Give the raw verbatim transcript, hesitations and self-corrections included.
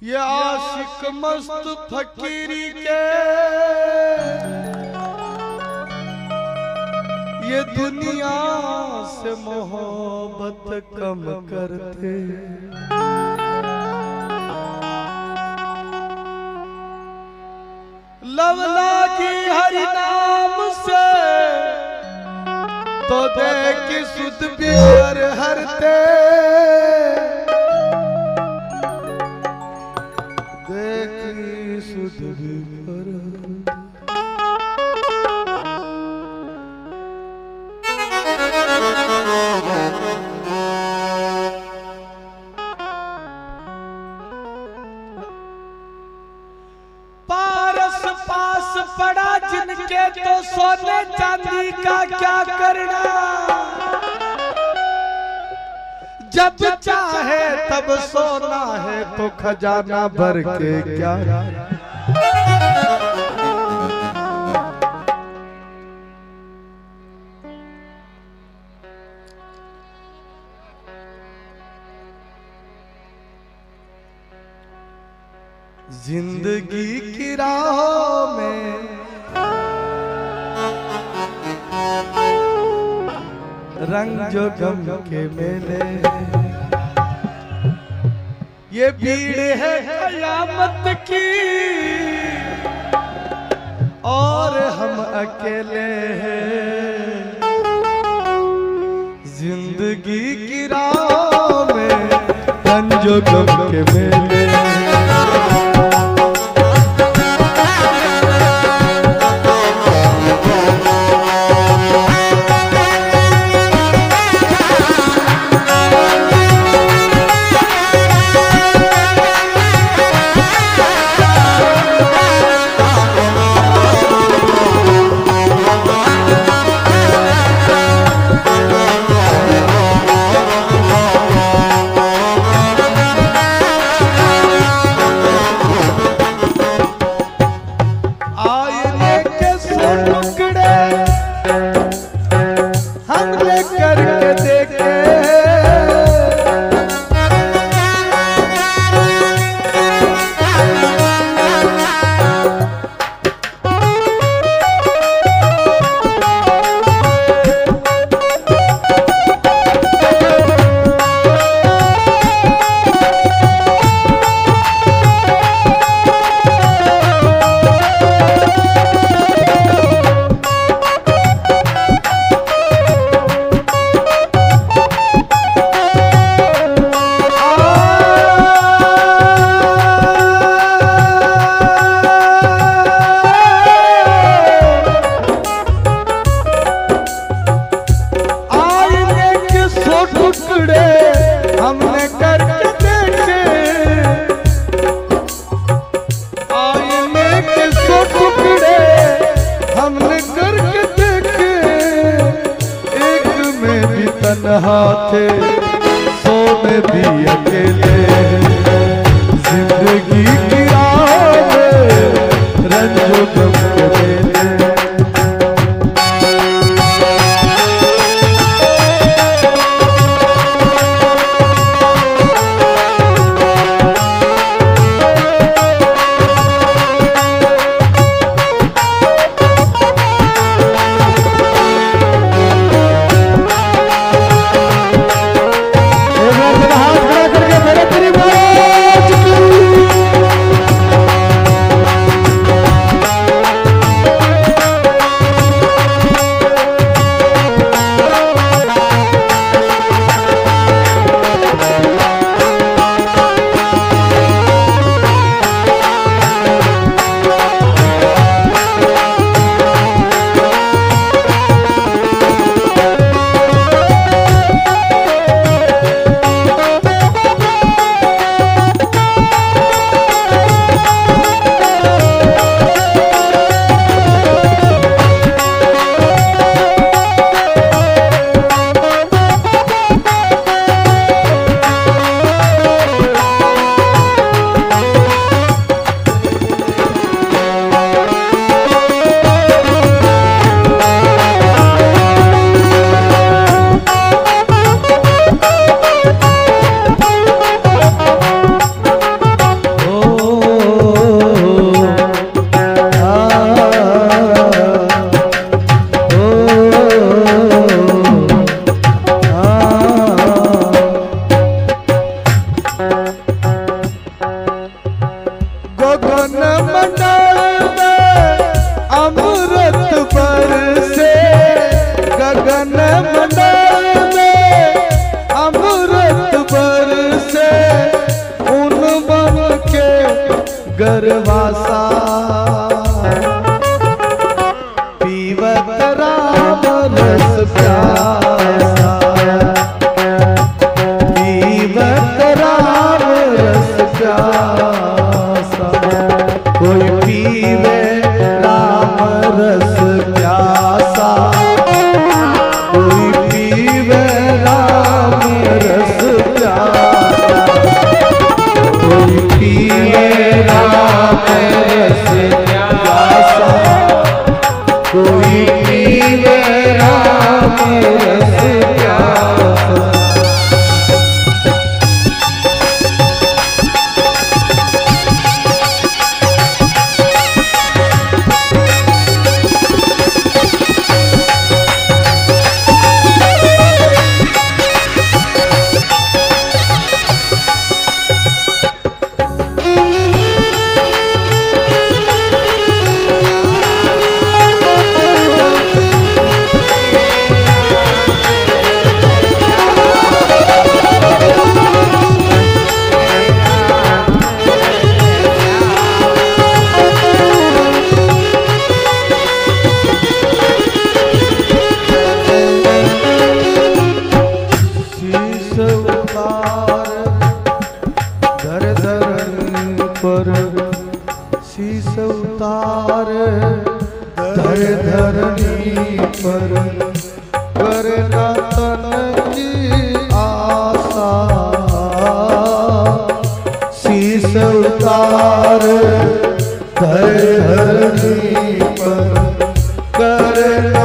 ये आशिक मस्त फकीरी के ये दुनिया से मोहब्बत कम करते। लवला की हरि नाम से तो देख सुध प्यार हरते। देखी सुध प्यार पारस पास पड़ा जिनके तो सोने चांदी का क्या करना। जब चाहे तब सोना है तो खजाना भर के क्या। जिंदगी की राहों में रंग जो गम के मेले ये भीड़ है कयामत की और हम अकेले हैं। जिंदगी की राहों में रंग जो गम के मेले हमने करके देखे। आईने के सौ टुकड़े हमने करके देखे। एक में भी तन्हा थे सौ में भी अकेले। जिंदगी की राह में रंजो गम के मेले। हाथ खड़ा करके मेरे गरवासा पीवत राम रस प्यासा पीवत राम रस प्यासा कोई पीवे राम रस प्यासा कोई पीवे राम रस प्यासा कोई पीवे राम रस प्यासा कोई पीवे राम रस प्यासा शीस उतार धर धरनी पर करना तन की आशा शीस उतार धर धरनी पर करना